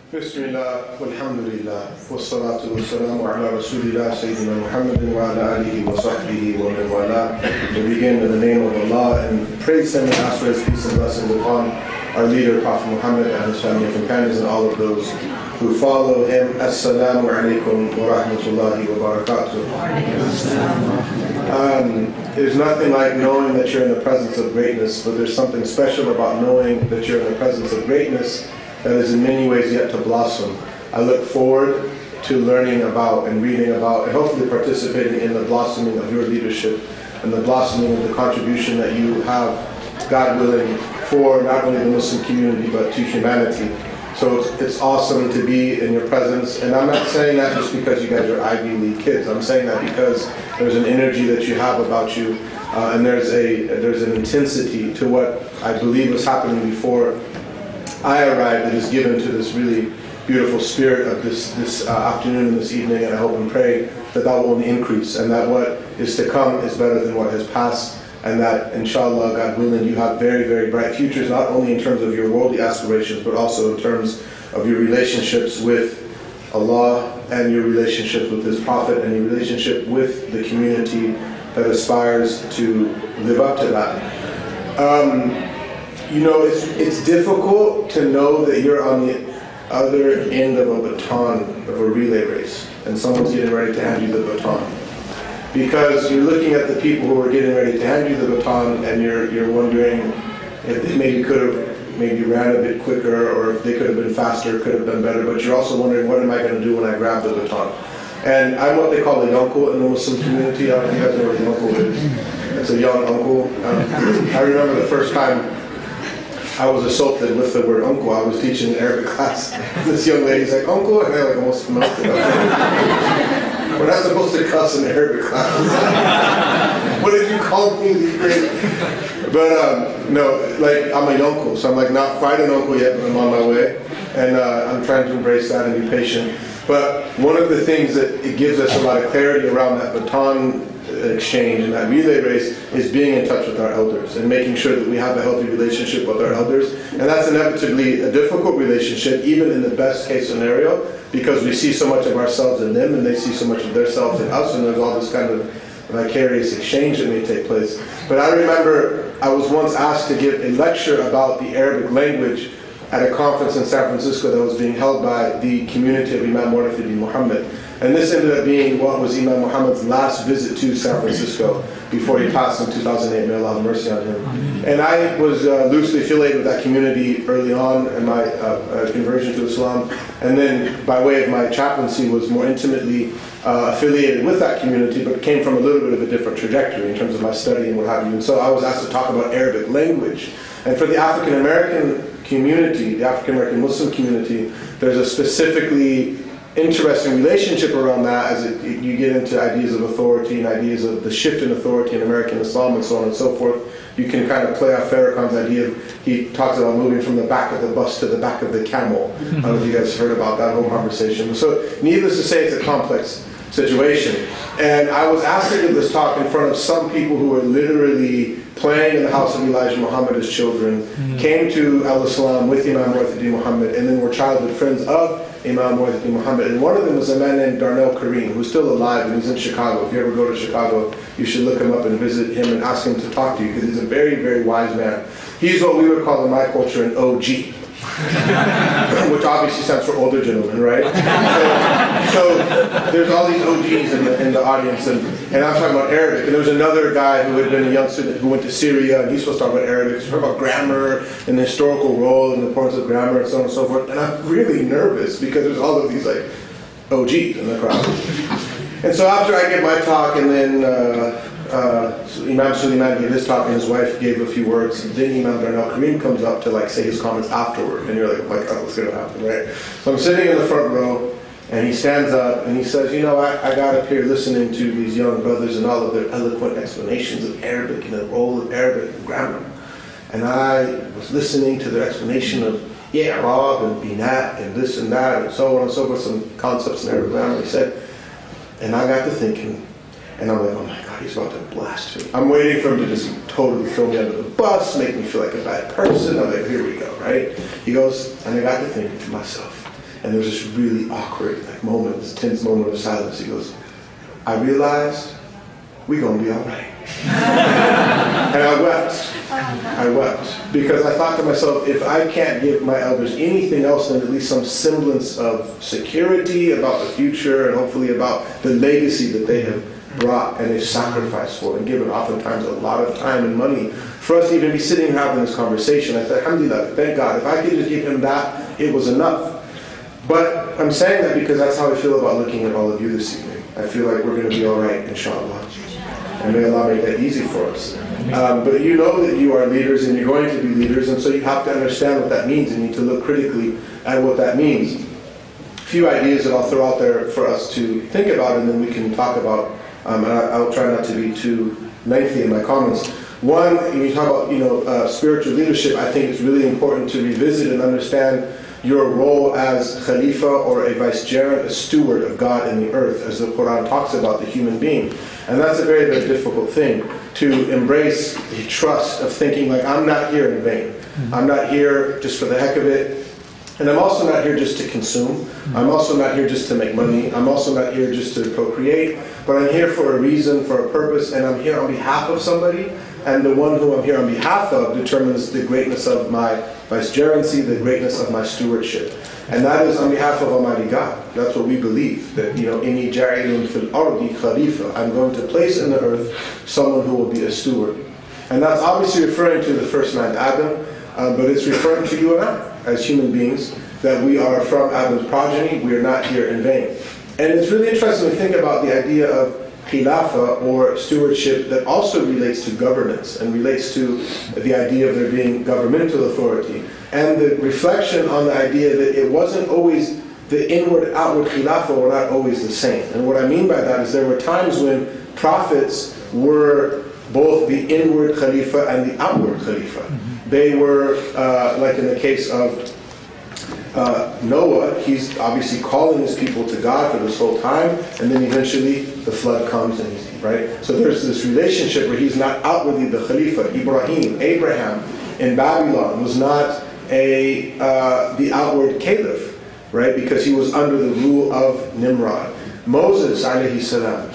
Bismillah, walhamdulillah, wassalatu wassalamu ala rasulillah, Sayyidina Muhammadin wa ala alihi wa sahbihi wa man wala. We begin in the name of Allah and praise Him and ask for His peace and blessings upon our leader, Prophet Muhammad, and his family and companions, and all of those who follow him. Assalamu alaikum wa rahmatullahi wa barakatuh. There's nothing like knowing that you're in the presence of greatness, but there's something special about knowing that you're in the presence of greatness that is in many ways yet to blossom. I look forward to learning about and reading about and hopefully participating in the blossoming of your leadership and the blossoming of the contribution that you have, God willing, for not only the Muslim community but to humanity. So it's awesome to be in your presence, and I'm not saying that just because you guys are Ivy League kids. I'm saying that because there's an energy that you have about you, and there's an intensity to what I believe was happening before I arrived that is given to this really beautiful spirit of this afternoon and this evening, and I hope and pray that that will only increase, and that what is to come is better than what has passed, and that, inshallah, God willing, you have very, very bright futures, not only in terms of your worldly aspirations, but also in terms of your relationships with Allah and your relationships with His Prophet and your relationship with the community that aspires to live up to that. It's difficult to know that you're on the other end of a baton of a relay race, and someone's getting ready to hand you the baton. Because you're looking at the people who are getting ready to hand you the baton, and you're wondering if they maybe could have ran a bit quicker, or if they could have been faster, could have done better. But you're also wondering, what am I going to do when I grab the baton? And I'm what they call a yonkel in the Muslim community. I don't know if you guys know what a yonkel is. It's a young uncle. I remember the first time I was assaulted with the word uncle. I was teaching an Arabic class. This young lady's like, uncle, and I almost melted up. We're not supposed to cuss in Arabic class. What did you call me? But no, I'm a uncle, so I'm not quite an uncle yet, but I'm on my way, and I'm trying to embrace that and be patient. But one of the things that it gives us a lot of clarity around that baton exchange and that relay race is being in touch with our elders and making sure that we have a healthy relationship with our elders. And that's inevitably a difficult relationship, even in the best case scenario, because we see so much of ourselves in them and they see so much of themselves in us, and there's all this kind of vicarious exchange that may take place. But I remember I was once asked to give a lecture about the Arabic language at a conference in San Francisco that was being held by the community of Imam Murthy Muhammad. And this ended up being what was Imam Muhammad's last visit to San Francisco before he passed in 2008. May Allah have mercy on him. And I was loosely affiliated with that community early on in my conversion to Islam. And then by way of my chaplaincy was more intimately affiliated with that community, but came from a little bit of a different trajectory in terms of my study and what have you. And so I was asked to talk about Arabic language. And for the African American community, the African American Muslim community, there's a specifically interesting relationship around that as you get into ideas of authority and ideas of the shift in authority in American Islam and so on and so forth. You can kind of play off Farrakhan's idea he talks about moving from the back of the bus to the back of the camel. I don't know if you guys heard about that whole conversation. So needless to say, it's a complex situation. And I was asked to give this talk in front of some people who were literally playing in the house of Elijah Muhammad as children, came to Al-Islam with Imam Murthy Muhammad, and then were childhood friends of Imam Murthy Muhammad. And one of them was a man named Darnell Kareem, who's still alive, and he's in Chicago. If you ever go to Chicago, you should look him up and visit him and ask him to talk to you, because he's a very, very wise man. He's what we would call in my culture an OG. Which obviously stands for older gentleman, right? So there's all these OGs in the audience, and I'm talking about Arabic. And there was another guy who had been a young student who went to Syria, and he's supposed to talk about Arabic. He's talking about grammar and the historical role and the importance of grammar and so on and so forth. And I'm really nervous because there's all of these OGs in the crowd. And so after I give my talk, and then Imam Suleiman gave his talk, and his wife gave a few words, and then Imam Darnell Kareem comes up to say his comments afterward, and you're like, oh my God, what's going to happen, right? So I'm sitting in the front row, and he stands up and he says, I got up here listening to these young brothers and all of their eloquent explanations of Arabic and the role of Arabic and grammar, and I was listening to their explanation of I'rab and binat and this and that and so on and so forth, some concepts in Arabic grammar. He said, and I got to thinking, and I'm like, oh my God, he's about to blast me. I'm waiting for him to just totally throw me under the bus, make me feel like a bad person. I'm like, here we go, right? He goes, and I got to thinking to myself, And there was this really awkward moment, this tense moment of silence. He goes, I realized we're going to be all right. And I wept. I wept. Because I thought to myself, if I can't give my elders anything else than at least some semblance of security about the future and hopefully about the legacy that they have brought and they've sacrificed for and given oftentimes a lot of time and money for us to even be sitting and having this conversation. I said, alhamdulillah, thank God. If I could just give him that, it was enough. But I'm saying that because that's how I feel about looking at all of you this evening. I feel like we're going to be all right, inshallah. And may Allah make that easy for us. But you know that you are leaders and you're going to be leaders, and so you have to understand what that means and you need to look critically at what that means. A few ideas that I'll throw out there for us to think about, and then we can talk about, and I'll try not to be too lengthy in my comments. One, when you talk about spiritual leadership, I think it's really important to revisit and understand your role as Khalifa or a vicegerent, a steward of God in the earth, as the Quran talks about the human being. And that's a very, very difficult thing, to embrace the trust of thinking like, I'm not here in vain. I'm not here just for the heck of it. And I'm also not here just to consume. I'm also not here just to make money. I'm also not here just to procreate. But I'm here for a reason, for a purpose, and I'm here on behalf of somebody. And the one who I'm here on behalf of determines the greatness of my vicegerency, the greatness of my stewardship. And that is on behalf of Almighty God. That's what we believe. That, inni ja'ilun fil ardi khalifa. I'm going to place in the earth someone who will be a steward. And that's obviously referring to the first man, Adam, but it's referring to you and I, as human beings, that we are from Adam's progeny. We are not here in vain. And it's really interesting to think about the idea of Khilafah, or stewardship, that also relates to governance and relates to the idea of there being governmental authority, and the reflection on the idea that it wasn't always the inward outward Khilafah were not always the same. And what I mean by that is there were times when prophets were both the inward Khalifa and the outward Khalifa. They were, like in the case of Noah, he's obviously calling his people to God for this whole time, and then eventually the flood comes, and he's, right? So there's this relationship where he's not outwardly the Khalifa. Abraham in Babylon was not the outward caliph, right? Because he was under the rule of Nimrod. Moses, alayhi salam,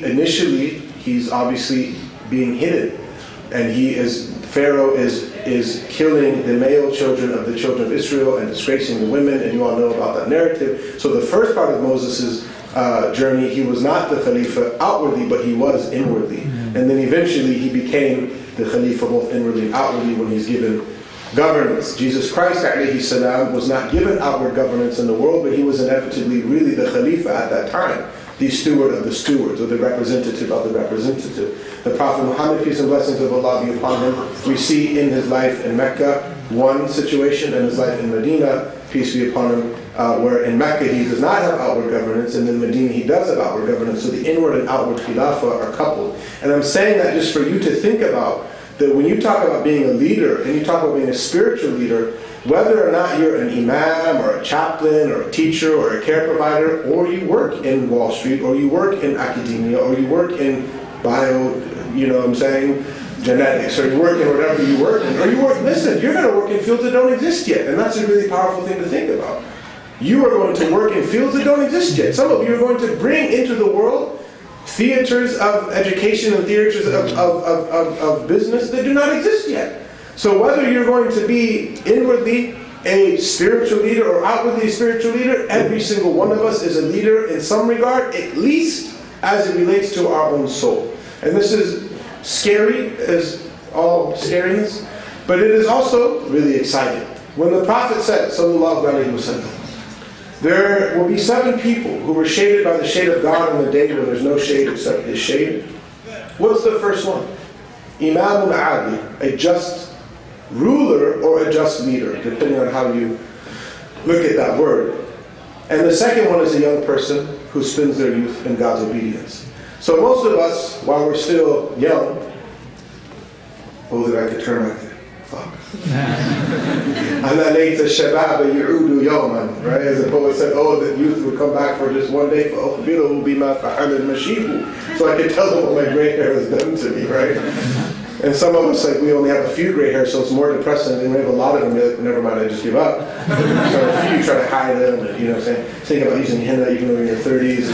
he's obviously being hidden, and Pharaoh is killing the male children of the children of Israel and disgracing the women, and you all know about that narrative. So the first part of Moses' journey, he was not the Khalifa outwardly, but he was inwardly. And then eventually he became the Khalifa both inwardly and outwardly when he's given governance. Jesus Christ, alayhi salam, was not given outward governance in the world, but he was inevitably really the Khalifa at that time, the steward of the stewards, or the representative of the representative. The Prophet Muhammad, peace and blessings of Allah be upon him, we see in his life in Mecca one situation, and his life in Medina, peace be upon him, where in Mecca he does not have outward governance, and in Medina he does have outward governance. So the inward and outward khilafah are coupled. And I'm saying that just for you to think about, that when you talk about being a leader, and you talk about being a spiritual leader, whether or not you're an imam, or a chaplain, or a teacher, or a care provider, or you work in Wall Street, or you work in academia, or you work in genetics, or you work in whatever you work in, or listen, you're going to work in fields that don't exist yet, and that's a really powerful thing to think about. You are going to work in fields that don't exist yet. Some of you are going to bring into the world theaters of education and theaters of business that do not exist yet. So whether you're going to be inwardly a spiritual leader or outwardly a spiritual leader, every single one of us is a leader in some regard, at least as it relates to our own soul. And this is scary as all scariness, but it is also really exciting. When the Prophet said, sallallahu alaihi wasallam, there will be 7 people who were shaded by the shade of God on the day when there's no shade except His shade. What's the first one? Imamun Adli, a just ruler or a just leader, depending on how you look at that word. And the second one is a young person who spends their youth in God's obedience. So most of us, while we're still young, that I could turn back there. Fuck. Right? As the poet said, that youth would come back for just one day. So I could tell them what my gray hair has done to me, right? And some of us, like, we only have a few gray hairs, so it's more depressing. And we have a lot of them, you're like, never mind, I just give up. So a few, you try to hide them, and, you know what I'm saying? Think about using henna even though you're in your 30s.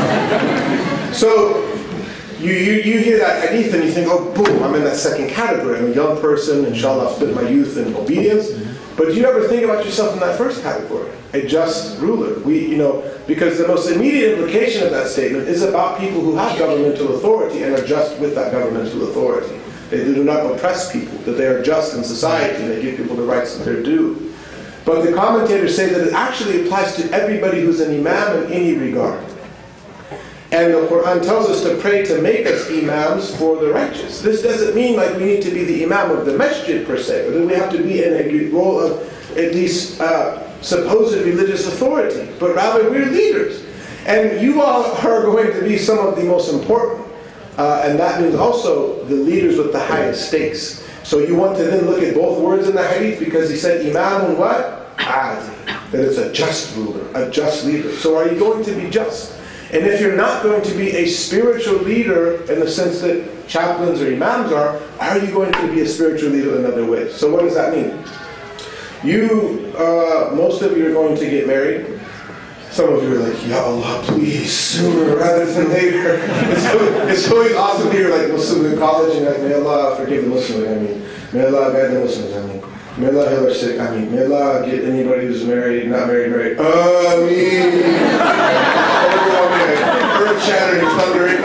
So you hear that hadith and you think, oh, boom, I'm in that second category. I'm a young person, inshallah, I've spent my youth in obedience. But do you ever think about yourself in that first category? A just ruler. Because the most immediate implication of that statement is about people who have governmental authority and are just with that governmental authority. They do not oppress people, that they are just in society, and they give people the rights that they're due. But the commentators say that it actually applies to everybody who's an imam in any regard. And the Quran tells us to pray to make us imams for the righteous. This doesn't mean like we need to be the imam of the masjid per se, or that we have to be in a role of at least supposed religious authority, but rather we're leaders. And you all are going to be some of the most important. And that means also the leaders with the highest stakes. So you want to then look at both words in the hadith, because he said imamun what? Adil. That it's a just ruler, a just leader. So are you going to be just? And if you're not going to be a spiritual leader in the sense that chaplains or imams are you going to be a spiritual leader in other ways? So what does that mean? Most of you are going to get married. Some of you are like, Ya Allah, please, sooner rather than later. It's always awesome to hear like Muslims in college and like, may Allah forgive the Muslims, I mean. May Allah guide the Muslims, I mean. May Allah heal our sick, I mean. May Allah get anybody who's married, not married, married. Ameen. Earth shattering, thundering.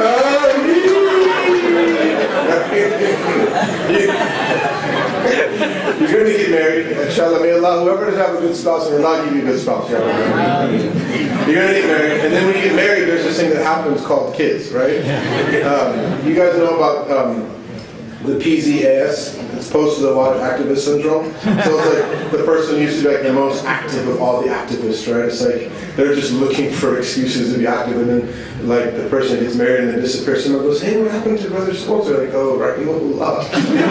You're going to get married, inshallah. May Allah, whoever doesn't have a good spouse, may Allah give you a good spouse. You're going to get married, and then when you get married, there's this thing that happens called kids, right? You guys know about the PZAS, it's post-Zawaj activist syndrome. So it's like the person used to be like the most active of all the activists, right? It's like they're just looking for excuses to be active, and then like the person gets married and then disappears. Someone goes, hey, what happened to brother so-and-so? They're like, oh, rahimahullah.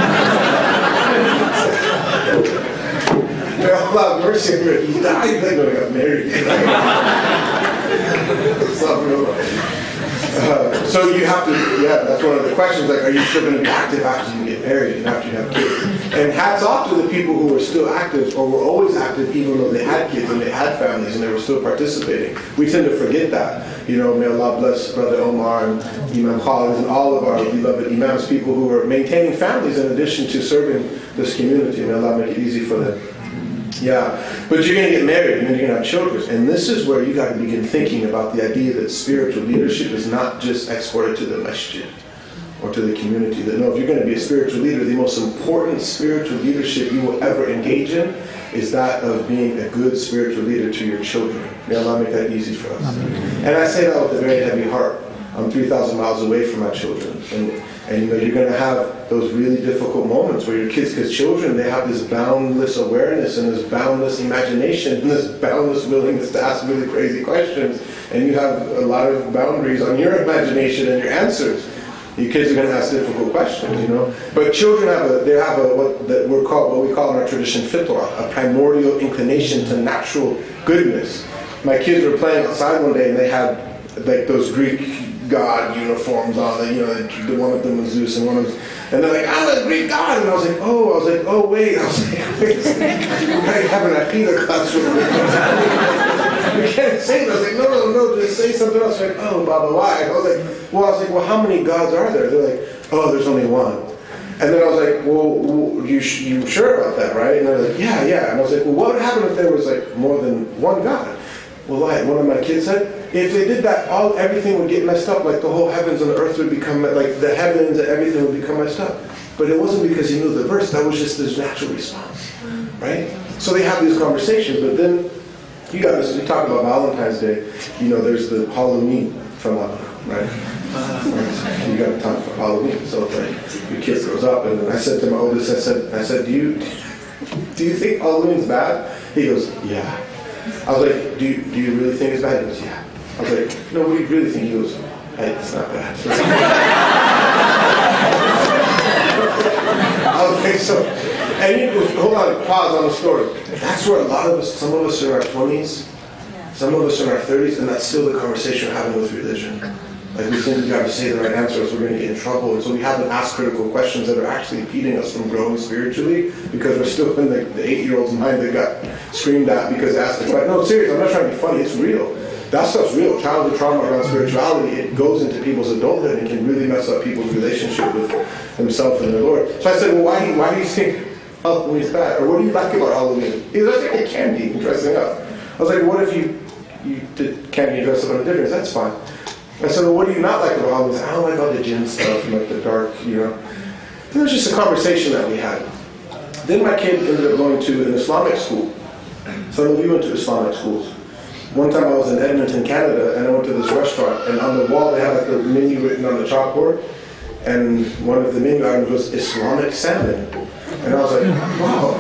May Allah have mercy on him. He died, then he got married. So you have to, that's one of the questions, like, are you still going to be active after you get married and after you have kids? And hats off to the people who were still active, or were always active even though they had kids and they had families and they were still participating. We tend to forget that. May Allah bless Brother Omar and Imam Khalid and all of our beloved imams, people who are maintaining families in addition to serving this community. May Allah make it easy for them. Yeah, but you're going to get married and then you're going to have children. And this is where you got to begin thinking about the idea that spiritual leadership is not just exported to the masjid or to the community. That no, if you're going to be a spiritual leader, the most important spiritual leadership you will ever engage in is that of being a good spiritual leader to your children. May Allah make that easy for us. And I say that with a very heavy heart. I'm 3,000 miles away from my children. And you're going to have those really difficult moments where your kids, because children, they have this boundless awareness and this boundless imagination and this boundless willingness to ask really crazy questions. And you have a lot of boundaries on your imagination and your answers. Your kids are going to ask difficult questions, But children have what we call in our tradition fitrah, a primordial inclination to natural goodness. My kids were playing outside one day and they had like those Greek god uniforms on. The one of them was Zeus and one of them, and they're like, I'm a Greek god, and I was like, oh wait, I have an Aqidah class. We can't say that. I was like, no, just say something else. Like, oh, Baba, why? I was like, well, how many gods are there? They're like, oh, there's only one. And then I was like, well, you sure about that, right? And they're like, yeah. And I was like, well, what would happen if there was like more than one god? Well, like one of my kids said, if they did that, everything would get messed up. Like the whole heavens and the earth would become, like the heavens and everything would become messed up. But it wasn't because he knew the verse. That was just his natural response, right? So they have these conversations. But then you talk about Valentine's Day. There's the Halloween phenomenon, right? You got to talk about Halloween. So like, your kid grows up, and then I said to my oldest, I said, do you think Halloween's bad? He goes, yeah. I was like, do you really think it's bad? He goes, yeah. I was like, no, what do you really think? He goes, hey, it's not bad. I was like, so, and hold on, pause on the story. That's where a lot of us, some of us are in our 20s, some of us are in our 30s, and that's still the conversation we're having with religion. Like we think we got to say the right answer, or else we're going to get in trouble. And so we haven't asked critical questions that are actually impeding us from growing spiritually, because we're still in the 8-year-old's mind that got screamed at because they asked the question. No, serious, I'm not trying to be funny, it's real. That stuff's real. Childhood trauma around spirituality, it goes into people's adulthood and can really mess up people's relationship with themselves and their Lord. So I said, well, why do you think Halloween's bad? Or what do you like about Halloween? He goes, I think it can be dressing up. I was like, what if you did candy and dress up on a difference? That's fine. I said, well, what do you not like about Halloween? I don't like all the gin stuff, like the dark, you know. And it was just a conversation that we had. Then my kid ended up going to an Islamic school. Some of you went to Islamic schools. One time I was in Edmonton, Canada, and I went to this restaurant, and on the wall they had like the menu written on the chalkboard, and one of the menu items was Islamic salmon. And I was like, wow,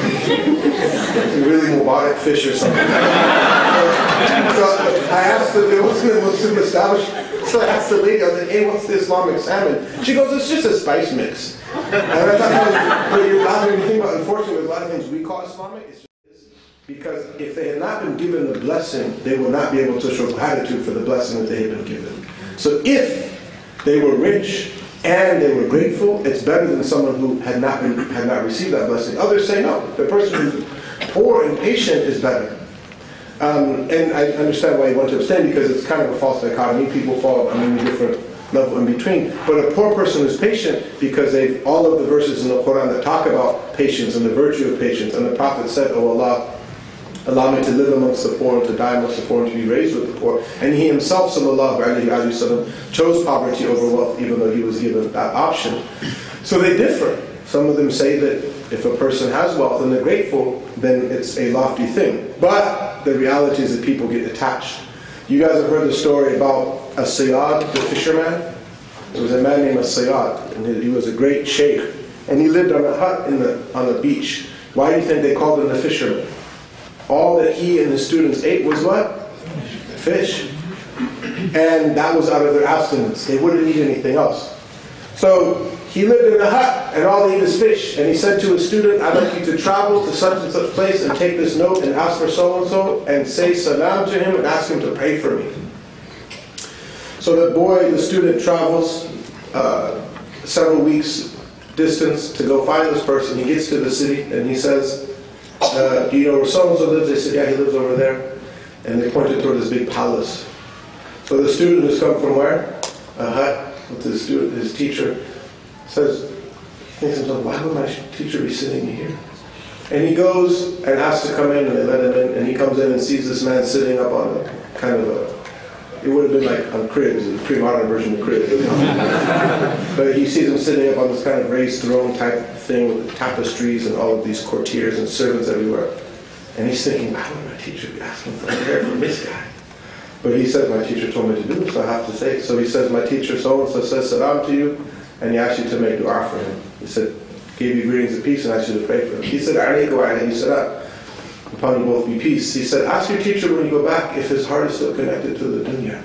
really Mubarak fish or something. So I asked her, it wasn't a Muslim establishment, so I asked the lady, I was like, hey, what's the Islamic salmon? She goes, it's just a spice mix. And I thought, but you're laughing when you think about it. Unfortunately, there's a lot of things we call Islamic, it's just because if they had not been given the blessing, they would not be able to show gratitude for the blessing that they had been given. So if they were rich and they were grateful, it's better than someone who had not received that blessing. Others say no. The person who's poor and patient is better. And I understand why you want to abstain, because it's kind of a false dichotomy. People fall on a different level in between. But a poor person is patient because all of the verses in the Quran that talk about patience and the virtue of patience. And the Prophet said, oh Allah, allow me to live amongst the poor and to die amongst the poor and to be raised with the poor. And he himself, sallallahu alayhi wa sallam, chose poverty over wealth, even though he was given that option. So they differ. Some of them say that if a person has wealth and they're grateful, then it's a lofty thing. But the reality is that people get attached. You guys have heard the story about As-Sayyad, the fisherman? There was a man named As-Sayyad, and he was a great sheikh. And he lived on a hut on the beach. Why do you think they called him the fisherman? All that he and his students ate was what? Fish. And that was out of their abstinence. They wouldn't eat anything else. So he lived in a hut, and all they eat is fish. And he said to his student, I'd like you to travel to such and such place and take this note and ask for so-and-so and say salam to him and ask him to pray for me. So the student travels several weeks distance to go find this person. He gets to the city and he says, do you know where so-and-so lives? They said, yeah, he lives over there. And they pointed toward this big palace. So the student who's come from where? A hut with his teacher, says, thinks to himself, why would my teacher be sitting here? And he goes and asks to come in, and they let him in, and he comes in and sees this man sitting up on a kind of it would have been like on cribs, a pre-modern version of cribs. But he sees him sitting up on this kind of raised throne type thing with tapestries and all of these courtiers and servants everywhere. And he's thinking, why would my teacher be asking for prayer from this guy? But he says, my teacher told me to do it, so I have to say it. So he says, my teacher so-and-so says salam to you, and he asked you to make dua for him. He said, gave you greetings of peace and asked you to pray for him. He said, alayka wa alayhi salam. Upon you both be peace. He said, ask your teacher when you go back if his heart is still connected to the dunya.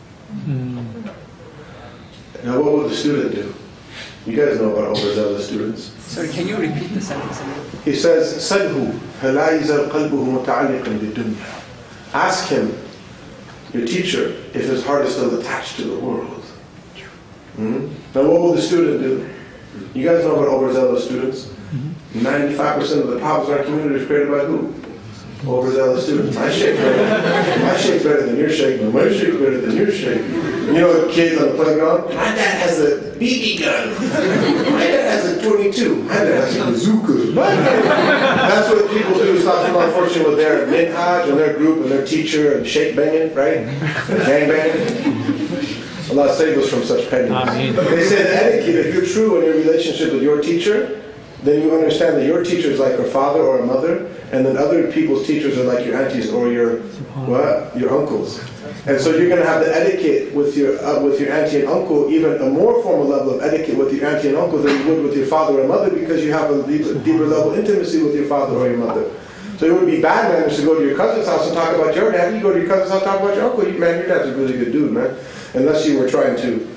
Now what would the student do? You guys know about overzealous students. Sorry, can you repeat the sentence again? He says, Salhu, فَلَا يَزَلْ قَلْبُهُ مُتَعَلِّقًا بِالدُّنْيَا. Ask him, your teacher, if his heart is still attached to the world. Now what will the student do? You guys know about overzealous students? 95% of the problems in our community is created by who? Overzealous students. My shake's better than your shake, but my shake's better than your shake. You know the kids on the playground? My dad has a BB gun. My dad has a 22. My dad has a bazooka. That's what people do. Stop them, unfortunately, with their minhaj and their group and their teacher and shake banging, right? And gang banging. Allah save us from such pettiness. They say the etiquette, if you're true in your relationship with your teacher, then you understand that your teacher is like your father or a mother, and then other people's teachers are like your aunties or your uncles. And so you're going to have the etiquette with your auntie and uncle, even a more formal level of etiquette with your auntie and uncle than you would with your father or mother, because you have a deeper level of intimacy with your father or your mother. So it would be bad manners to go to your cousin's house and talk about your dad. You go to your cousin's house and talk about your uncle. Man, your dad's a really good dude, man. Unless you were trying to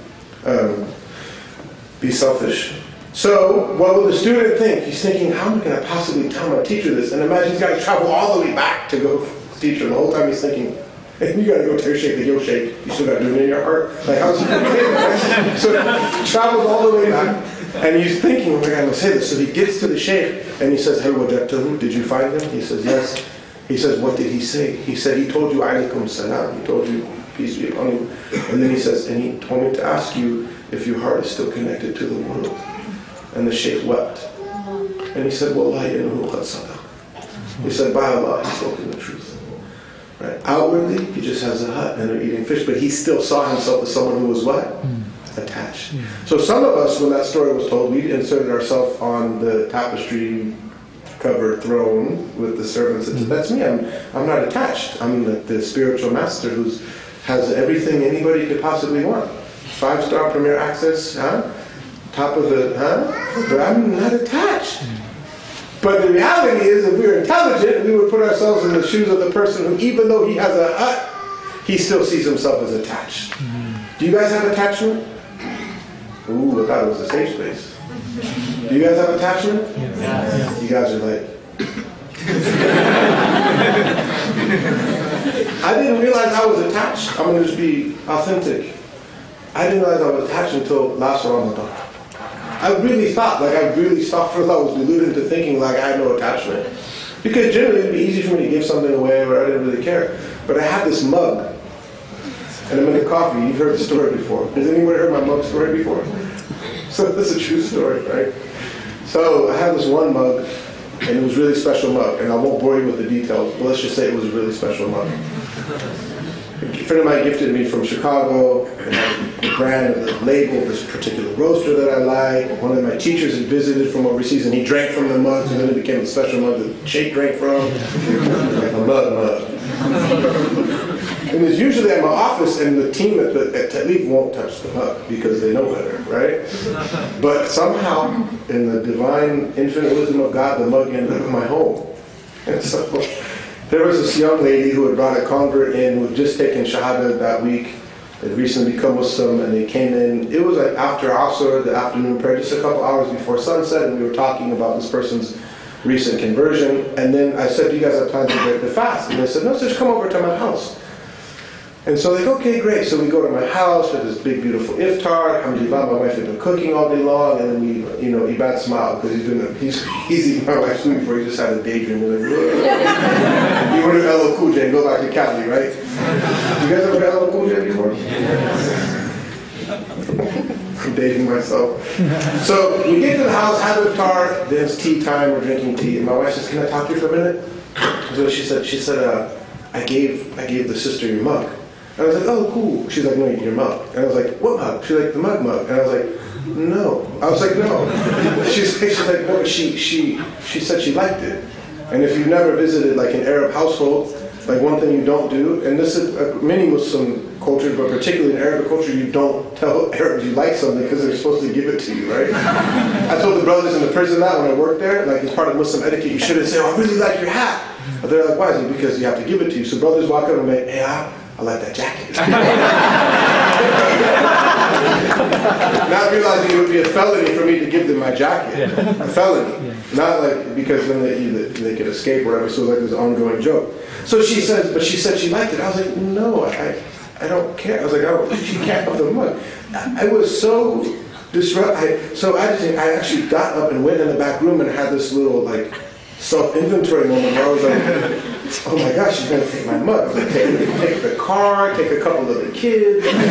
be selfish. So, what will the student think? He's thinking, how am I going to possibly tell my teacher this? And imagine he's got to travel all the way back to go teach her. And the whole time he's thinking, And you gotta go tear shake, he'll shake. You still gotta do it in your heart. Like, how's he gonna get it, right? So he travels all the way back, and he's thinking, oh my God, let's say this. So he gets to the sheikh, and he says, hey, wajadtahu, did you find him? He says, yes. He says, what did he say? He said, he told you, alaykum salam. He told you, peace be upon you. And then he says, and he told me to ask you if your heart is still connected to the world. And the sheikh wept. And he said, wallahi innahu qad sadaq. He said, by Allah, he's spoken the truth. Right? Outwardly, he just has a hut and they're eating fish, but he still saw himself as someone who was what? Attached. So some of us, when that story was told, we inserted ourselves on the tapestry covered throne with the servants. And said, that's me. I'm not attached. I'm the spiritual master who has everything anybody could possibly want. 5-star premier access, huh? Top of the, huh? But I'm not attached. But the reality is, if we were intelligent, we would put ourselves in the shoes of the person who, even though he has a hut, he still sees himself as attached. Do you guys have attachment? Ooh, I thought it was a safe space. Do you guys have attachment? Yeah. You guys are like... I didn't realize I was attached. I'm going to just be authentic. I didn't realize I was attached until last Ramadan. I really thought, I really thought for I was deluded into thinking like I had no attachment. Because generally it would be easy for me to give something away or I didn't really care. But I had this mug. And I'm in the coffee. You've heard the story before. Has anyone heard my mug story before? So this is a true story, right? So I had this one mug, and it was a really special mug. And I won't bore you with the details, but let's just say it was a really special mug. A friend of mine gifted me from Chicago, and the brand of the label of this particular roaster that I like. One of my teachers had visited from overseas, and he drank from the mug, and then it became a special mug that Sheikh drank from. Like a mug. And it's usually at my office, and the team at Ta'leef won't touch the mug because they know better, right? But somehow, in the divine infinite wisdom of God, the mug ended up in my home. And so there was this young lady who had brought a convert in who had just taken Shahada that week. They'd recently become Muslim, and they came in. It was like after Asr, the afternoon prayer, just a couple hours before sunset, and we were talking about this person's recent conversion. And then I said, do you guys have plans to break the fast? And they said, no, just come over to my house. And so like, okay, great. So we go to my house with this big, beautiful iftar. Alhamdulillah, my wife had been cooking all day long, and then we, Ibad smiled because he's eating my wife's food before he just had a daydream. Like, you went to LL Cool J and go back to Cali, right? You guys ever heard LL Cool J before? I'm dating myself. So we get to the house, have iftar, then it's tea time, we're drinking tea, and my wife says, can I talk to you for a minute? So she said, I gave the sister your mug. And I was like, oh, cool. She's like, no, your mug. And I was like, what mug? She's like, the mug. And I was like, no. I was like, no. She's like, no, she said she liked it. And if you've never visited like an Arab household, like one thing you don't do, and this is many Muslim cultures, but particularly in Arabic culture, you don't tell Arabs you like something because they're supposed to give it to you, right? I told the brothers in the prison that when I worked there, like as part of Muslim etiquette, you shouldn't say, oh, I really like your hat. But they're like, why is it? Because you have to give it to you. So brothers walk up and say, hey, I like that jacket. Not realizing it would be a felony for me to give them my jacket. A felony. Not like, because then they could escape or whatever, so it was like this ongoing joke. So she said she liked it. I was like, no, I don't care. I was like, she can't have the mug. I was so disrupted. So I actually got up and went in the back room and had this little like self-inventory moment where I was like, oh my gosh, she's going to take my mug. I was like, take the car, take a couple of the kids. You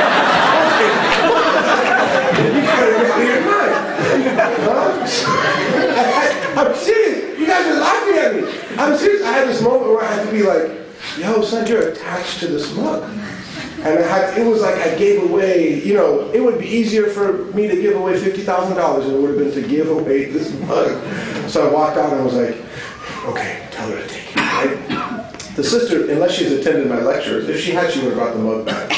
got to get out of your mind. I'm serious. You guys are laughing at me. I'm serious. I had this moment where I had to be like, yo, son, you're attached to this mug. And it was like I gave away, it would be easier for me to give away $50,000 than it would have been to give away this mug. So I walked out and I was like, okay, tell her to take it, right? The sister, unless she's attended my lectures, if she had, she would have brought the mug back.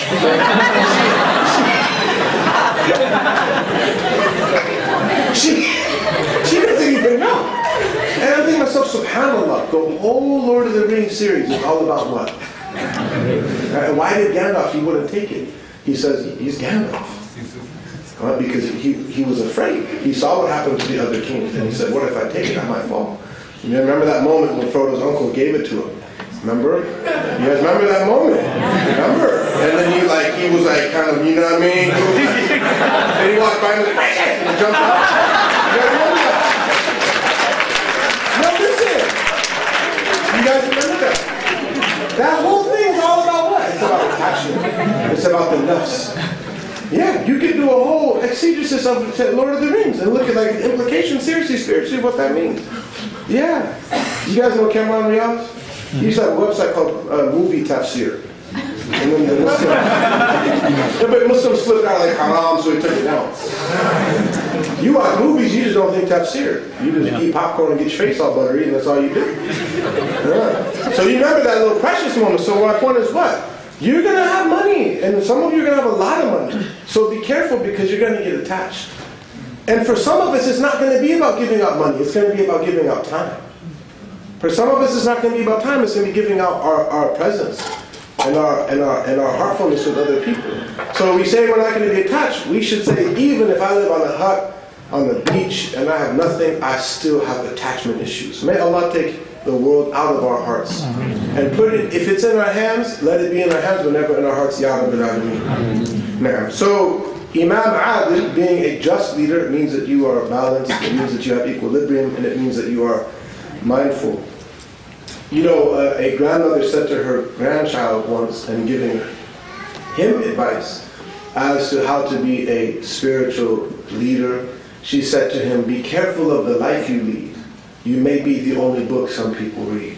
She doesn't even know. And I'm thinking to myself, subhanAllah, the whole Lord of the Rings series is all about what? Why did Gandalf, he wouldn't take it? He says, he's Gandalf. Because he was afraid. He saw what happened to the other kings, and he said, what if I take it? I might fall. You remember that moment when Frodo's uncle gave it to him? Remember? You guys remember that moment? Remember? And then he was like kind of, you know what I mean? And he walked by and was like, and he jumped out. You guys remember that? No, listen. You guys remember that? That whole thing is all about what? It's about attachment. It's about the nafs. Yeah, you could do a whole exegesis of Lord of the Rings and look at like the implications, seriously, spiritually, what that means. Yeah. You guys know Cameron Riaz? He used to have a website called Movie Tafsir. And then the Muslims flipped out like haram, so he took it down. You watch movies, you just don't think tafsir. You just eat popcorn and get your face all buttery, and that's all you do. Yeah. So you remember that little precious moment. So my point is what? You're going to have money, and some of you are going to have a lot of money. So be careful because you're going to get attached. And for some of us, it's not going to be about giving up money. It's going to be about giving up time. For some of us, it's not going to be about time. It's going to be giving out our presence and our heartfulness with other people. So we say we're not going to be attached. We should say, even if I live on a hut on the beach and I have nothing, I still have attachment issues. May Allah take the world out of our hearts and put it, if it's in our hands, let it be in our hands, but never in our hearts. Ya Rabbil Alameen. Now, so Imam Adil, being a just leader, means that you are balanced, it means that you have equilibrium, and it means that you are mindful. You know, a grandmother said to her grandchild once, and giving him advice as to how to be a spiritual leader, she said to him, be careful of the life you lead. You may be the only book some people read.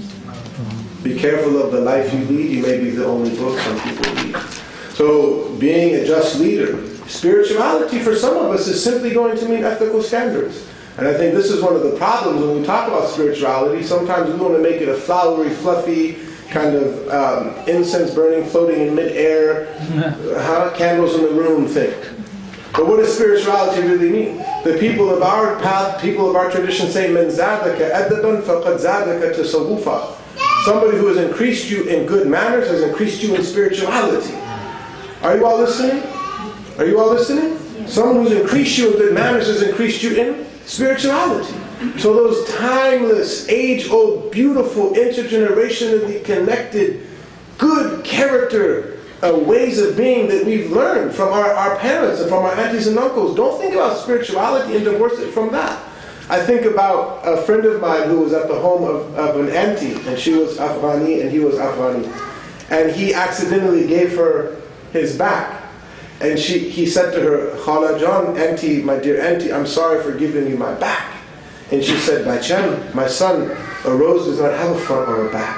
Be careful of the life you lead. You may be the only book some people read. So, being a just leader, spirituality for some of us is simply going to mean ethical standards. And I think this is one of the problems when we talk about spirituality. Sometimes we want to make it a flowery, fluffy, kind of incense burning, floating in midair, candles in the room thing. But what does spirituality really mean? The people of our path, people of our tradition say, "Men zadaka adaban faqad zadaka tasawwufa." Somebody who has increased you in good manners has increased you in spirituality. Are you all listening? Are you all listening? Someone who's increased you in good manners has increased you in spirituality. So those timeless, age-old, beautiful, intergenerationally connected, good character ways of being that we've learned from our parents and from our aunties and uncles. Don't think about spirituality and divorce it from that. I think about a friend of mine who was at the home of an auntie, and she was Afghani and he was Afghani. And he accidentally gave her his back. And he said to her, Khala Jan, auntie, my dear auntie, I'm sorry for giving you my back. And she said, Bachan, my son, a rose does not have a front or a back.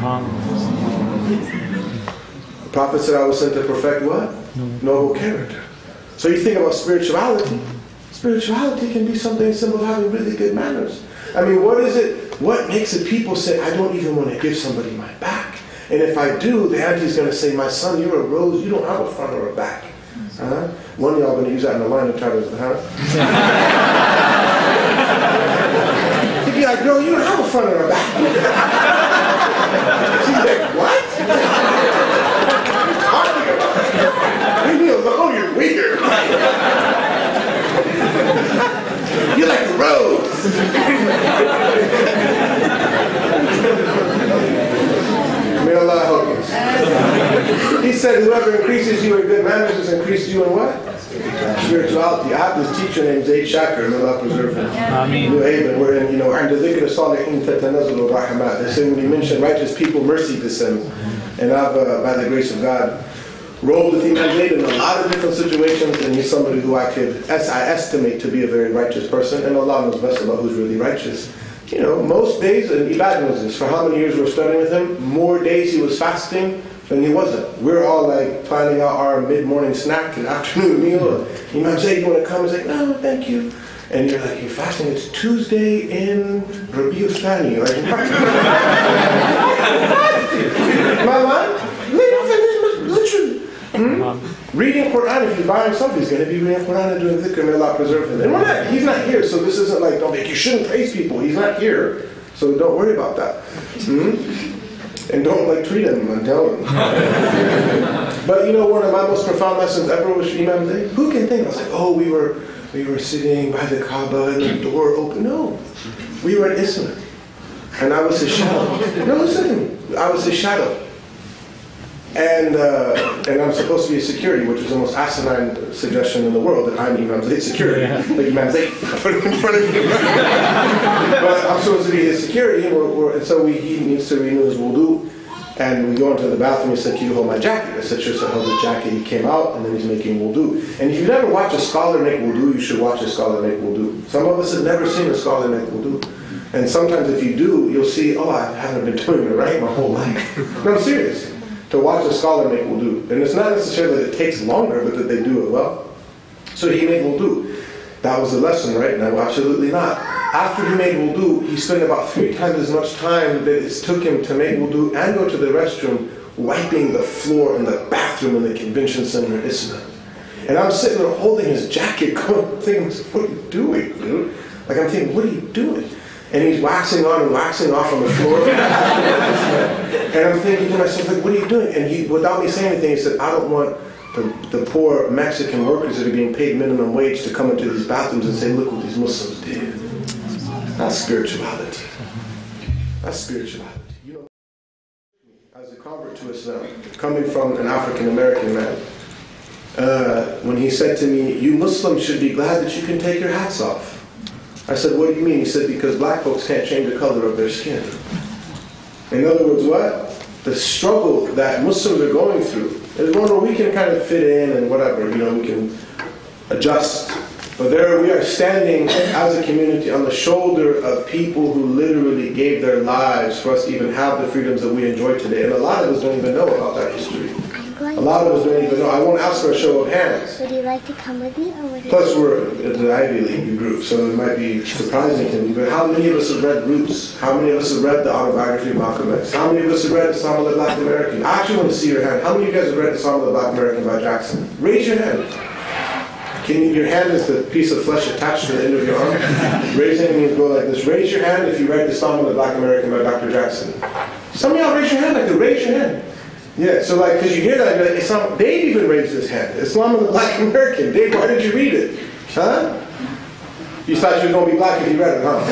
The Prophet said I was sent to perfect what? Noble character. So you think about spirituality. Spirituality can be something simple, having really good manners. I mean, what is it? What makes it people say, I don't even want to give somebody my back? And if I do, the auntie's going to say, my son, you're a rose, you don't have a front or a back. One of y'all going to use that in the line and try to, He'd be like, girl, you don't have a front or a back. She's like, what? Leave me alone, you're weird. You're like a rose. May Allah help us. He said, whoever increases you in good manners has increased you in what? Spirituality. I have this teacher named Zaid Shakir, may Allah preserve him. New Haven, we're in, and the dhikr salihin tatanazzalu rahmat. They say when we mention righteous people, mercy descends. And I've, by the grace of God, rolled with Imam Zaid in a lot of different situations, and he's somebody who I estimate to be a very righteous person, and Allah knows best about who's really righteous. Most days, and Ibad knows this, for how many years we're studying with him, more days he was fasting than he wasn't. We're all like planning out our mid-morning snack and afternoon meal. Imam Zaid, you want to come? He's like, no, thank you. And you're like, you're fasting, it's Tuesday in Rabiul Thani. Like, my life? Literally. Reading Quran, if you're buying something, he's going to be reading Quran and doing dhikr, may Allah preserve him. And he's not here, so this isn't like, you shouldn't praise people. He's not here, so don't worry about that. And don't treat him and tell him. But one of my most profound lessons ever was Imam Zayd. Who can think? I was like, we were sitting by the Kaaba and the door open. No, we were in Islam. And I was his shadow. No, listen to me. I was his shadow. And I'm supposed to be a security, which is the most asinine suggestion in the world, that I'm Imam Zayd's security. Yeah. Like Imam Zayd, put him in front of me. But I'm supposed to be his security, and so he needs to renew his wudu. And we go into the bathroom, he said, "Can you hold my jacket?" I said, "Sure." So I held the jacket, he came out, and then he's making wudu. And if you've never watched a scholar make wudu, you should watch a scholar make wudu. Some of us have never seen a scholar make wudu. And sometimes if you do, you'll see, oh, I haven't been doing it right my whole life. No, I'm serious. To watch a scholar make wudu. And it's not necessarily that it takes longer, but that they do it well. So he made wudu. That was the lesson, right? No, absolutely not. After he made wudu, he spent about 3 times as much time that it took him to make wudu and go to the restroom, wiping the floor in the bathroom in the convention center in Isna. And I'm sitting there holding his jacket, thinking, what are you doing, dude? Like I'm thinking, what are you doing? And he's waxing on and waxing off on the floor. And I'm thinking to myself, like, what are you doing? And he, without me saying anything, he said, I don't want the poor Mexican workers that are being paid minimum wage to come into these bathrooms and say, look what these Muslims did. That's spirituality. That's spirituality. You know, as a convert to Islam, coming from an African American man, when he said to me, you Muslims should be glad that you can take your hats off. I said, what do you mean? He said, because black folks can't change the color of their skin. In other words, what? The struggle that Muslims are going through is one where we can kind of fit in and whatever, you know, we can adjust. But there we are standing as a community on the shoulder of people who literally gave their lives for us to even have the freedoms that we enjoy today. And a lot of us don't even know about that history. A lot of us don't even know. I won't ask for a show of hands. Would you like to come with me? Or would you Plus we're an Ivy League group, so it might be surprising to me. But how many of us have read Roots? How many of us have read the autobiography of Malcolm X? How many of us have read Islam of the Black American? I actually want to see your hand. How many of you guys have read Islam of the Black American by Jackson? Raise your hand. Your hand is the piece of flesh attached to the end of your arm. Raising means go like this. Raise your hand if you read Islam of the Black American by Dr. Jackson. Some of y'all raise your hand like that. Raise your hand. Yeah, so like, because you hear that, like, Islam, Dave even raised his hand. Islam of the Black American. Dave, why did you read it? Huh? You thought you were going to be black if you read it, huh?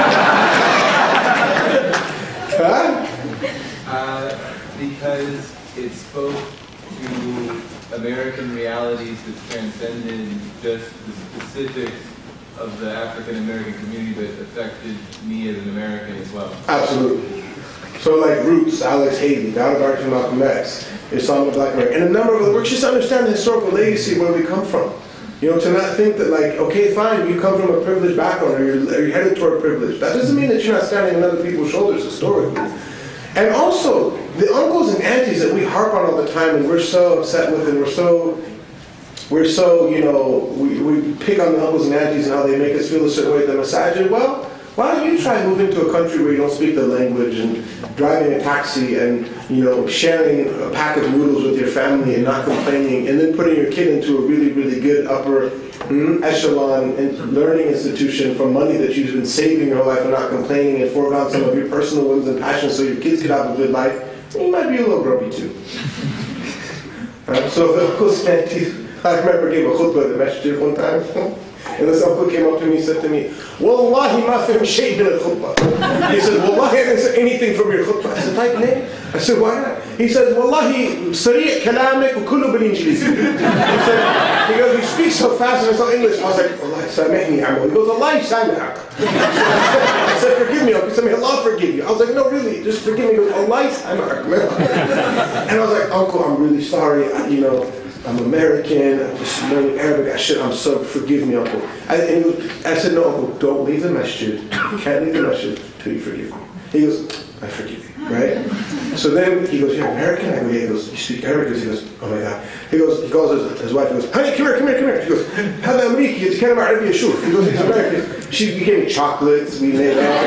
Huh? Because it spoke to American realities that transcended just the specifics of the African American community, but affected me as an American as well. Absolutely. So like Roots, Alex Haley, the autobiography of Malcolm X, Islam of the Black American, and a number of other works, just to understand the historical legacy where we come from. You know, to not think that like, okay, fine, you come from a privileged background or you're headed toward privilege. That doesn't mean that you're not standing on other people's shoulders historically. And also, the uncles and aunties that we harp on all the time and we're so upset with and we're so, you know, we pick on the uncles and aunties and how they make us feel a certain way at the masajid. Well, why don't you try moving to a country where you don't speak the language and driving a taxi and, you know, sharing a pack of noodles with your family and not complaining, and then putting your kid into a really, really good upper echelon and learning institution for money that you've been saving your whole life and not complaining and foregone some of your personal whims and passions so your kids could have a good life. You might be a little grumpy too. So the uncle I remember gave a khutbah at the masjid one time. And this uncle came up to me and said to me, Wallahi ma fahm shay min al-khutbah. He said, Wallahi I didn't say anything from your khutbah. I said, type name? I said, why not? He said, Wallahi sari' kalamak wa kullu bil-Injilizi. He goes, you speak so fast and it's all English. I was like, Allah samahni amo. He goes, Allah samahak. I said, forgive me. He said, may Allah forgive you. I was like, no, really, just forgive me. He goes, Allah samahak. And I was like, uncle, I'm really sorry. You know, I'm American, I'm just learning Arabic, I'm so, forgive me, uncle. I said, no, uncle, don't leave the masjid. You can't leave the masjid until you forgive me. He goes, I forgive you, right? So then he goes, you're American? I go, yeah. He goes, you speak Arabic? He goes, oh my God. He calls his wife, he goes, honey, come here. She goes, هذا أمريكي يتكلم عربي أشوف. He goes, he's American. She gave me chocolates, we made out.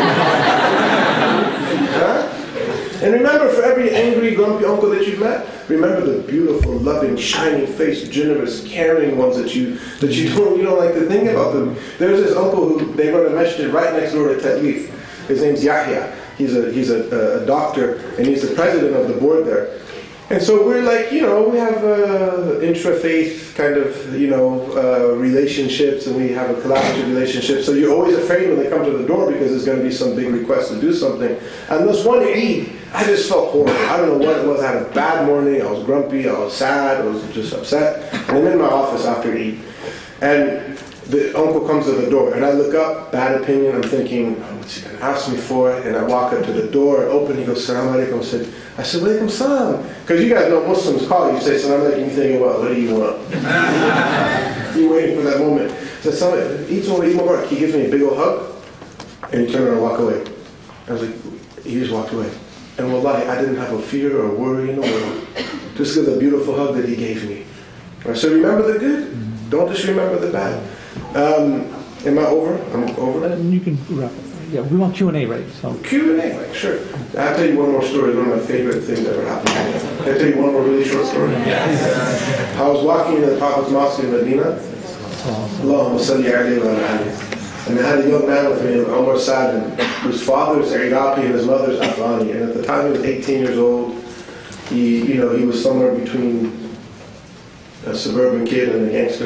Huh? And remember, for every angry, grumpy uncle that you've met, remember the beautiful, loving, shining-faced, generous, caring ones that you don't like to think about them. There's this uncle who they run a masjid right next door to Tatlif. His name's Yahya. He's a doctor, and he's the president of the board there. And so we're like, we have intra-faith kind of, relationships, and we have a collaborative relationship. So you're always afraid when they come to the door because there's going to be some big request to do something. And this one Eid, I just felt horrible. I don't know what it was. I had a bad morning. I was grumpy. I was sad. I was just upset. And I'm in my office after Eid. And the uncle comes to the door, and I look up, bad opinion. I'm thinking, what's he going to ask me for? And I walk up to the door and open. He goes, Salaam alaikum. I said, Walaikum salam. Because you guys know Muslims call you, say Salaam alaikum, you thinking, what do you want? You're waiting for that moment. I said, Salaam, Eid Mubarak. He gives me a big old hug, and he turned around and walked away. I was like, he just walked away. And wallahi, I didn't have a fear or a worry in the world. Just because of the beautiful hug that he gave me. So remember the good. Don't just remember the bad. Am I over? I'm over? You can wrap it. Yeah, we want Q&A, right? So Q&A, sure. I'll tell you one more story. One of my favorite things that ever happened to me. Can I tell you one more really short story? Yes. I was walking in the Prophet's Mosque in Medina. Allahumma salli alayhi wa alayhi. And I had a young man with me, Omar Saad, whose father's Iraqi and his mother's Afghani. And at the time he was 18 years old. He was somewhere between a suburban kid and a gangster.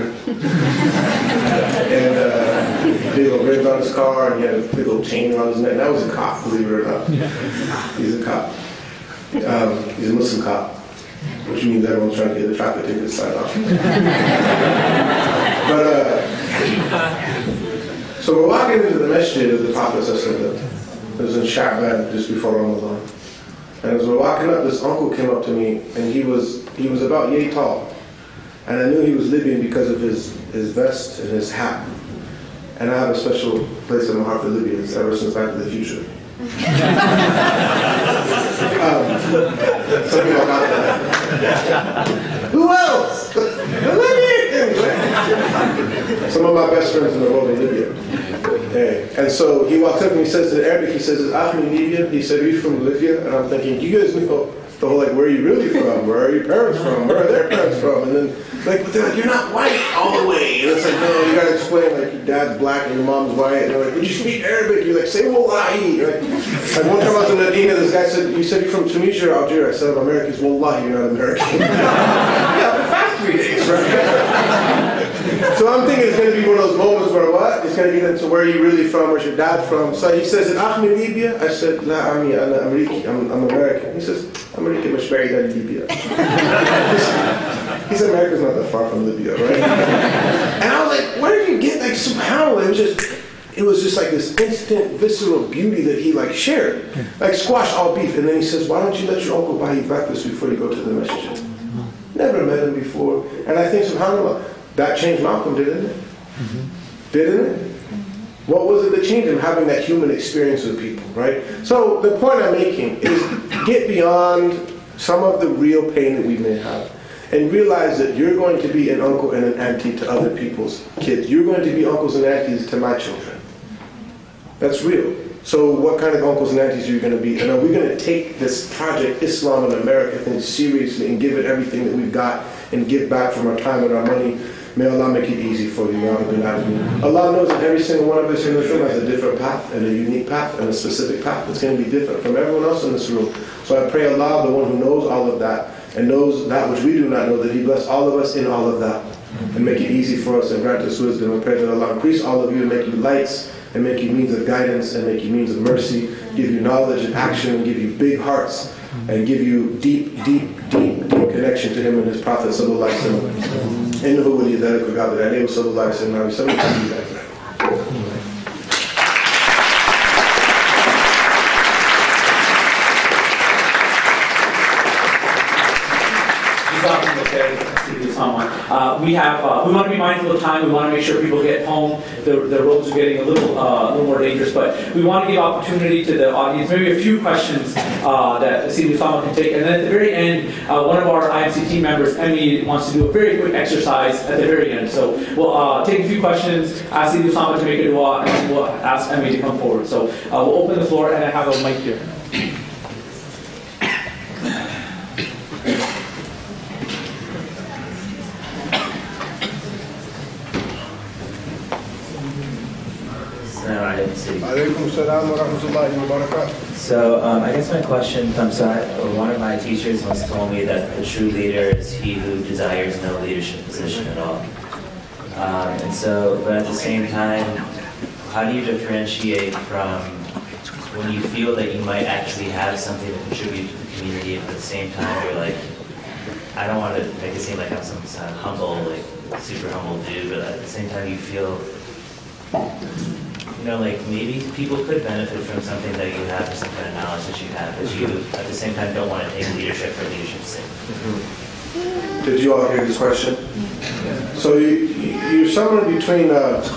And big old ribbon on his car, and he had a big old chain around his neck. And that was a cop, believe it or not. He's a cop. He's a Muslim cop, which means everyone's trying to get the traffic ticket signed off. So we're walking into the masjid of the Prophet. It was in Sha'ban, just before Ramadan. And as we're walking up, this uncle came up to me, and he was about yay tall. And I knew he was Libyan because of his vest and his hat. And I have a special place in my heart for Libyans ever since Back to the Future. Some people got that. Who else? The Libyans! Some of my best friends in the world are Libya. Hey. And so he walked up and he says in Arabic, he says, "Akhmi Libya." He said, "Are you from Libya?" And I'm thinking, you guys know the whole, like, where are you really from? Where are your parents from? Where are their parents from? And then, but they're like, you're not white all the way. And it's like, no, you gotta explain, like, your dad's black and your mom's white. And they're like, would you speak Arabic? You're like, say wallahi. Like one time I was in Medina, this guy said, you said you're from Tunisia or Algeria. I said, I'm American. He said, wallahi, you're not American. Yeah, but fast 3 days, right? So I'm thinking it's going to be one of those moments where what? It's going to get into where are you really from, where's your dad from? So he says, Akhmi Libya? I said, La Ami, I'm American. He says, American, مش بعيد عن Libya. He said, America's not that far from Libya, right? And I was like, where did you get, like, subhanAllah, it was just like this instant, visceral beauty that he, like, shared. Like, squash all beef. And then he says, why don't you let your uncle buy you breakfast before you go to the masjid? Never met him before. And I think, subhanAllah, that changed Malcolm, didn't it? Didn't it? What was it that changed him? Having that human experience with people, right? So the point I'm making is get beyond some of the real pain that we may have and realize that you're going to be an uncle and an auntie to other people's kids. You're going to be uncles and aunties to my children. That's real. So what kind of uncles and aunties are you going to be? And are we going to take this project, Islam in America, thing seriously and give it everything that we've got and give back from our time and our money? May Allah make it easy for you. Allah knows that every single one of us in this room has a different path and a unique path and a specific path that's going to be different from everyone else in this room. So I pray Allah, the one who knows all of that and knows that which we do not know, that He bless all of us in all of that and make it easy for us and grant us wisdom. I pray that Allah increase all of you and make you lights and make you means of guidance and make you means of mercy, give you knowledge and action and give you big hearts and give you deep connection to Him and His Prophet sallallahu alaihi wasallam. إنه ولي ذلك وقادر عليه وصلى الله عليه وسلم. We want to be mindful of time. We want to make sure people get home. The roads are getting a little more dangerous, but we want to give opportunity to the audience. Maybe a few questions that Sidi Usama can take, and then at the very end, one of our IMC team members, Emmy, wants to do a very quick exercise at the very end. So we'll take a few questions, ask Sidi Usama to make a dua, and we'll ask Emmy to come forward. So we'll open the floor, and I have a mic here. Assalamu alaikum, University. Alaikum salam wa rahmatullahi wa barakatuh. So I guess my question comes to one of my teachers once told me that a true leader is he who desires no leadership position at all. But at the same time, how do you differentiate from when you feel that you might actually have something to contribute to the community, but at the same time you're like, I don't want to make it seem like I'm some humble, like super humble dude, but at the same time you feel, like maybe people could benefit from something that you have, or some kind of knowledge that you have, but you at the same time don't want to take leadership for leadership's sake. Did you all hear this question? Yeah. So you're somewhere between,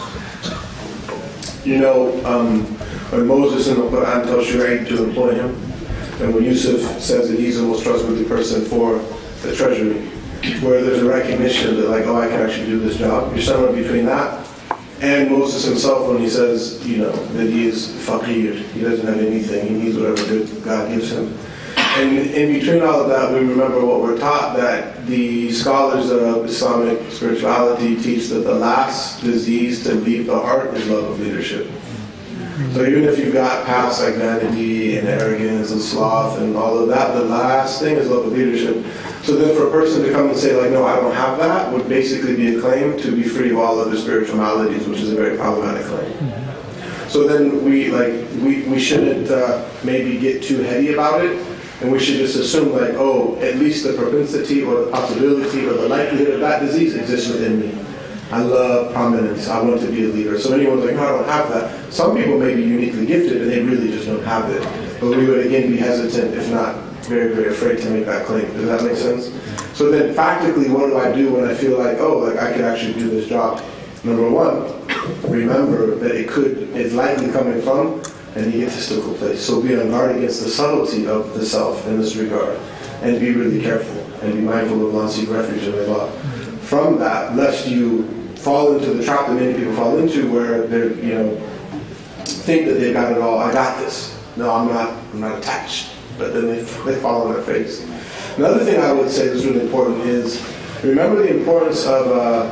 when Moses in the Quran tells Shu'aib to employ him, and when Yusuf says that he's the most trustworthy person for the treasury, where there's a recognition that I can actually do this job. You're somewhere between that and Moses himself when he says, that he is faqir, he doesn't have anything, he needs whatever God gives him. And in between all of that, we remember what we're taught, that the scholars of Islamic spirituality teach that the last disease to leave the heart is love of leadership. So even if you've got past like vanity and arrogance and sloth and all of that, the last thing is love of leadership. So then for a person to come and say no, I don't have that, would basically be a claim to be free of all other spiritual maladies, which is a very problematic claim. So then we shouldn't maybe get too heady about it, and we should just assume at least the propensity or the possibility or the likelihood of that disease exists within me. I love prominence. I want to be a leader. So anyone's no, I don't have that. Some people may be uniquely gifted and they really just don't have it. But we would again be hesitant, if not very, very afraid to make that claim. Does that make sense? So then practically, what do I do when I feel I could actually do this job? Number one, remember that it's likely coming from an egotistical place. So be on guard against the subtlety of the self in this regard. And be really careful. And be mindful of Allah, seek refuge in Allah. From that, lest you fall into the trap that many people fall into where they think that they've got it all. I got this. No, I'm not attached. But then they fall on their face. Another thing I would say is really important is remember the importance of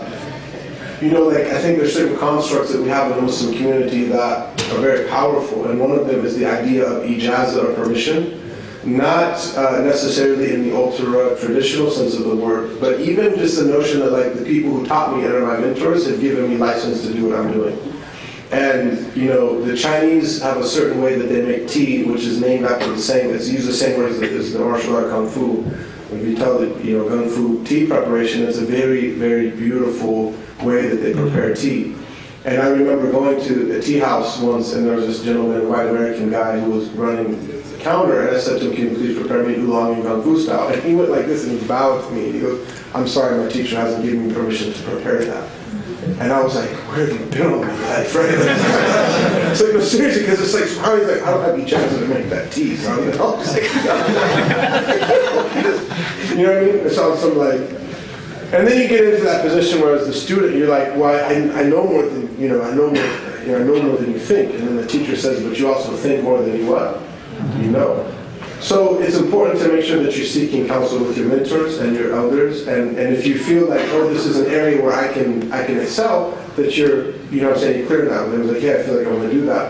I think there's certain constructs that we have in the Muslim community that are very powerful, and one of them is the idea of ijaza or permission. Not necessarily in the ultra traditional sense of the word, but even just the notion that the people who taught me and are my mentors have given me license to do what I'm doing. And the Chinese have a certain way that they make tea, which is named after it's used the same word as the martial art kung fu. If you tell the kung fu tea preparation, it's a very, very beautiful way that they prepare tea. And I remember going to a tea house once, and there was this gentleman, a white American guy, who was running the counter, and I said to him, "Can you please prepare me oolong and kung fu style?" And he went like this, and he bowed to me, and he goes, "I'm sorry, my teacher hasn't given me permission to prepare that." And I was like, "Where have you been all my life?" Right? It's no, seriously, because it's how he's I don't have any chance to make that tea, so I'm going to help. You know what I mean? It sounds and then you get into that position where as the student, you're like, "Well, I know more than I know more than you think." And then the teacher says, "But you also think more than you what? You know." So it's important to make sure that you're seeking counsel with your mentors and your elders, and if you feel this is an area where I can excel, that you're you're clear now. And I was I feel like I want to do that.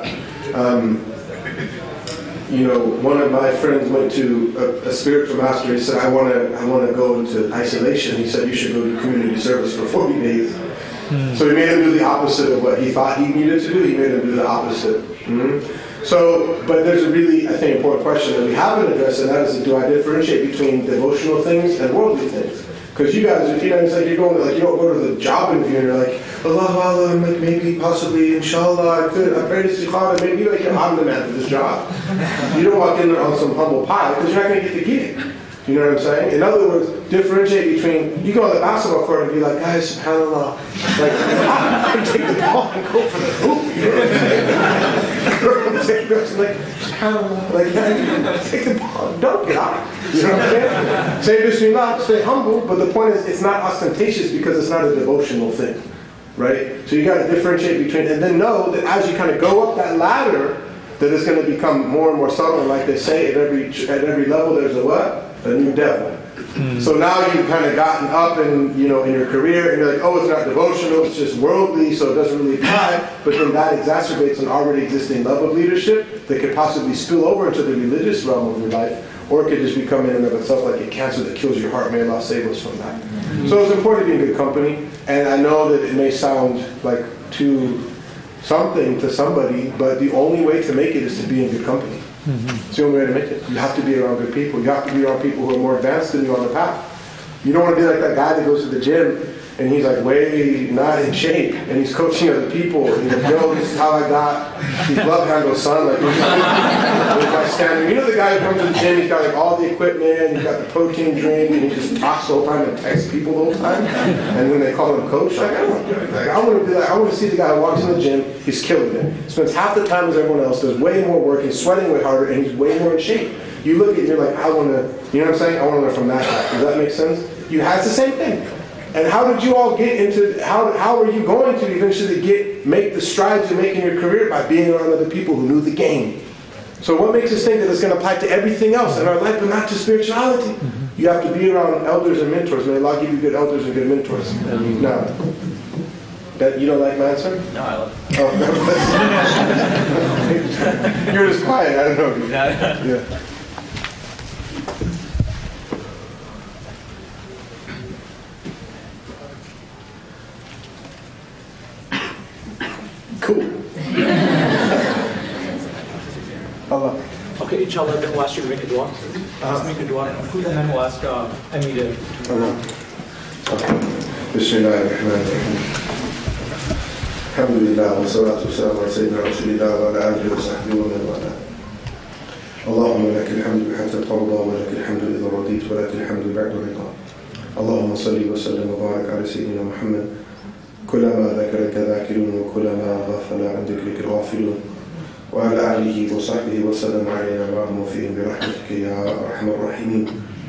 One of my friends went to a spiritual master. He said, I want to go into isolation. He said, "You should go to community service for 40 days. So he made him do the opposite of what he thought he needed to do. He made him do the opposite. So, but there's a really, I think, important question that we haven't addressed, and that is, do I differentiate between devotional things and worldly things? Because you guys, it's you're going you don't go to the job interview and you're like, Allah, maybe, possibly, inshallah, I could, I pray to istikhara, maybe I'm the man for this job. You don't walk in there on some humble pie because you're not going to get the gig. You know what I'm saying? In other words, differentiate between, you go on the basketball court and be like, "Guys, subhanAllah, I'm take the ball and go for the hoop." You know what I'm saying? subhanAllah, take the ball and dunk it out. You know what I'm saying? Say bismillah, stay humble, but the point is, it's not ostentatious because it's not a devotional thing, right? So you got to differentiate between, and then know that as you kind of go up that ladder, that it's going to become more and more subtle. And like they say, at every level, there's a what? A new devil. So now you've kind of gotten up in your career, and you're like, oh, it's not devotional, it's just worldly, so it doesn't really apply. But then that exacerbates an already existing love of leadership that could possibly spill over into the religious realm of your life, or it could just become in and of itself like a cancer that kills your heart. May Allah save us from that. So it's important to be in good company, and I know that it may sound like too something to somebody, but the only way to make it is to be in good company. It's the only way to make it. You have to be around good people. You have to be around people who are more advanced than you on the path. You don't want to be like that guy that goes to the gym and he's like way not in shape and he's coaching other people and he's like, yo, this is how I got these love handles, son. Like, this guy standing. You know the guy who comes to the gym, he's got like all the equipment, he's got the protein drink, and he just talks the whole time and texts people the whole time. And when they call him coach, like, I want to see the guy who walks in the gym, he's killing it. Spends half the time as everyone else, does way more work, he's sweating way harder, and he's way more in shape. You look at it and you're like, I want to, you know what I'm saying? I want to learn from that guy. Does that make sense? You had the same thing. And how did you all get into, how are you going to eventually make the strides you make in your career? By being around other people who knew the game. So what makes us think that it's going to apply to everything else in our life, but not just spirituality? You have to be around elders and mentors. May Allah give you good elders and good mentors. Now, you don't like my answer? No, I love it. Oh, you're just quiet. I don't know. Yeah. Cool. Allah. Okay, inshallah, then we'll ask you to make a dua. Make a dua. And then we'll ask Emmy to... Allah. Okay. Bismillahirrahmanirrahim. Alhamdulillah, wa salatu wa salam ala sayyidina Rasulillah wa ala alihi wa sahbihi wa man wala. Allahumma laka alhamdu hatta tarda wa laka alhamdu idha radit wa laka alhamdu ba'da rida. Allahumma salli wa sallim wa barak ala sayyidina Muhammad. كلما ذكرك ذاكرون وكلما غفل عن ذكرك الغافلون وعلى آله وصحبه وسلم علينا معهم وفيهم برحمتك يا أرحم الراحمين.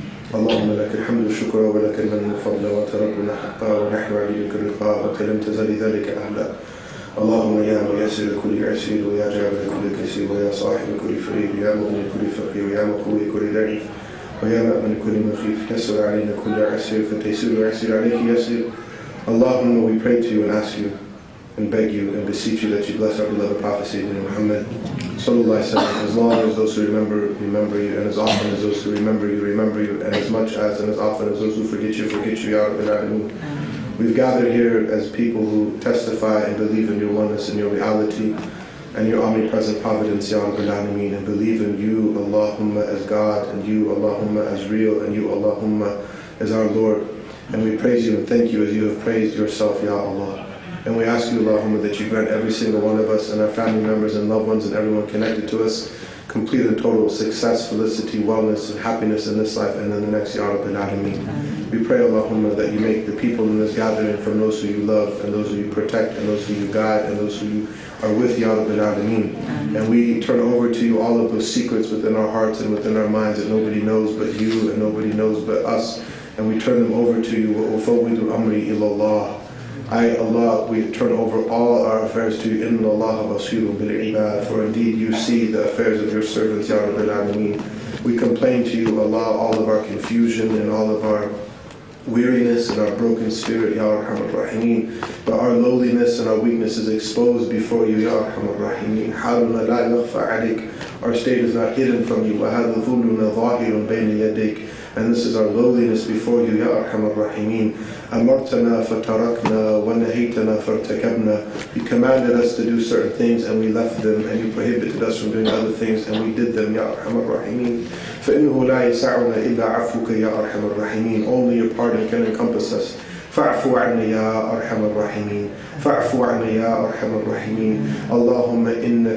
اللهم لك الحمد والشكر ولك المن والفضل وتركنا حقا ونحن عليك الرقاء وكلم تزل ذلك أهلا. اللهم يا ميسر كل عسير ويا جابر كل كسير ويا صاحب كل فريد ويا مغني كل فقير ويا مقوي كل ضعيف ويا مأمن كل مخيف يسر علينا كل عسير فتيسير ويسير عليك يسير. Allahumma, we pray to you and ask you and beg you and beseech you that you bless our beloved Prophet Sayyidina Muhammad Sallallahu Alaihi Wasallam. As long as those who remember you, and as often as those who remember you, and as much as and as often as those who forget you, Ya Rabbil Alameen. We've gathered here as people who testify and believe in your oneness and your reality and your omnipresent providence, Ya Rabbil Alameen, and believe in you, Allahumma, as God, and you, Allahumma, as real, and you, Allahumma, as our Lord. And we praise you and thank you as you have praised yourself, Ya Allah. And we ask you, Allahumma, that you grant every single one of us and our family members and loved ones and everyone connected to us complete and total success, felicity, wellness, and happiness in this life and in the next, Ya Rabbil Alameen. We pray, Allahumma, that you make the people in this gathering from those who you love and those who you protect and those who you guide and those who you are with, Ya Rabbil Alameen. And we turn over to you all of those secrets within our hearts and within our minds that nobody knows but you and nobody knows but us. And we turn them over to you. وَأُفَوِّضُ أَمْرِي إِلَى اللَّهِ. I, Allah, we turn over all our affairs to you. إِنَّ اللَّهَ بَصِيرٌ بِالْعِبَادِ. For indeed you see the affairs of your servants, Ya Rabbil Alameen. We complain to you, Allah, all of our confusion and all of our weariness and our broken spirit, Ya Arhamar Rahimeen. But our lowliness and our weakness is exposed before you, Ya Arhamar Rahimeen. حَالُنَا لَا يَخْفَى عَلَيْكَ. Our state is not hidden from you. وَهَذَا ظُلُّنَا ظَاهِرٌ بَيْنَ يَدَيْكَ. And this is our lowliness before you, Ya Arhamar Rahimeen. أَمَرْتَنَا فَتَرَكْنَا وَنَهَيْتَنَا فَارْتَكَبْنَا. You commanded us to do certain things and we left them, and you prohibited us from doing other things and we did them, Ya Arhamar Rahimeen. فَإِنَّهُ لَا يَسَعُنَا إِلَّا عَفْوُكَ Ya Arhamar Rahimeen. Only your pardon can encompass us. فَاعْفُ عَنَّا يَا أَرْحَمَ الرَّاحِمِينَ. فَاعْفُ عَنَّا يَا أَرْحَمَ الرَّاحِمِينَ. اللهم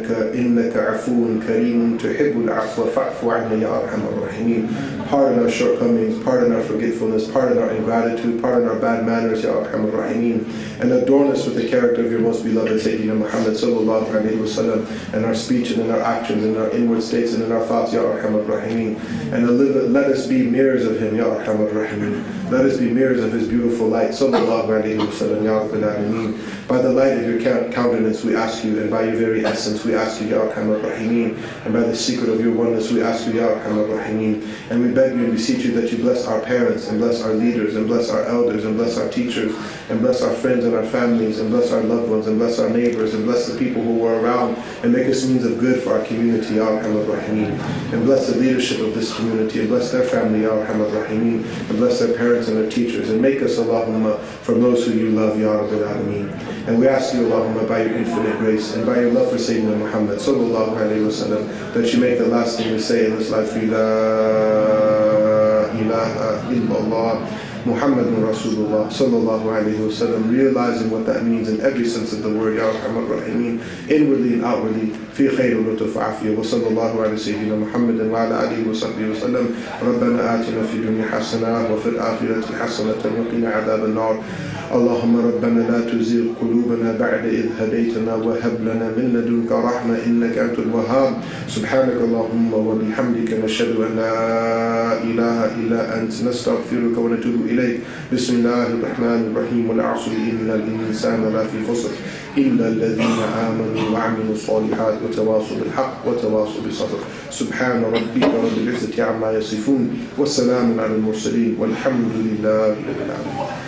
إنك عفو كريم تحب العفو فاعف عنا يا أرحم الراحمين. Pardon our shortcomings, pardon our forgetfulness, pardon our ingratitude, pardon our bad manners, Ya Arham Ar-Rahimeen, and adorn us with the character of your most beloved Sayyidina Muhammad Sallallahu Alaihi Wasallam, and our speech and in our actions, and our inward states and in our thoughts, Ya Arham Ar-Rahimeen. And let us be mirrors of him, Ya Arham Ar-Rahimeen. Let us be mirrors of his beautiful life. light. Sallallahu alayhi wa sallam, Ya Rabbil Alameen. By the light of your countenance we ask you, and by your very essence we ask you, Ya Arhamar Rahimeen. And by the secret of your oneness we ask you, Ya Arhamar Rahimeen. And we beg you and beseech you that you bless our parents, and bless our leaders, and bless our elders, and bless our teachers, and bless our friends and our families, and bless our loved ones, and bless our neighbors, and bless the people who were around, and make us means of good for our community, Ya Arhamar Rahimeen. And bless the leadership of this community, and bless their family, Ya Arhamar Rahimeen. And bless their parents and their teachers, and make us, Allahumma, from those who you love, Ya Rabbil Alameen. And we ask you, Allahumma, by your infinite grace, and by your love for Sayyidina Muhammad, sallallahu alayhi wa sallam, that you make the last thing we say in this life, La ilaha illallah, Muhammadun Rasulullah, sallallahu alayhi wa sallam, realizing what that means in every sense of the word, Ya Arhamar Rahimeen, inwardly and outwardly, في خير ولطف عافية وصلى الله على سيدنا محمد وعلى آله وصحبه وسلم. ربنا آتنا في الدنيا حسنة وفي الآخرة حسنة وقنا عذاب النار. اللهم ربنا لا تزغ قلوبنا بعد إذ هديتنا وهب لنا من لدنك رحمة إنك أنت الوهاب. سبحانك اللهم وبحمدك نشهد أن لا إله إلا أنت نستغفرك ونتوب إليك. بسم الله الرحمن الرحيم. والعصر إن الإنسان لفي خسر إلا الذين آمنوا وعملوا الصالحات وتواصوا بالحق وتواصوا بالصبر. سبحان ربك رب العزة عما يصفون والسلام على المرسلين والحمد لله رب العالمين.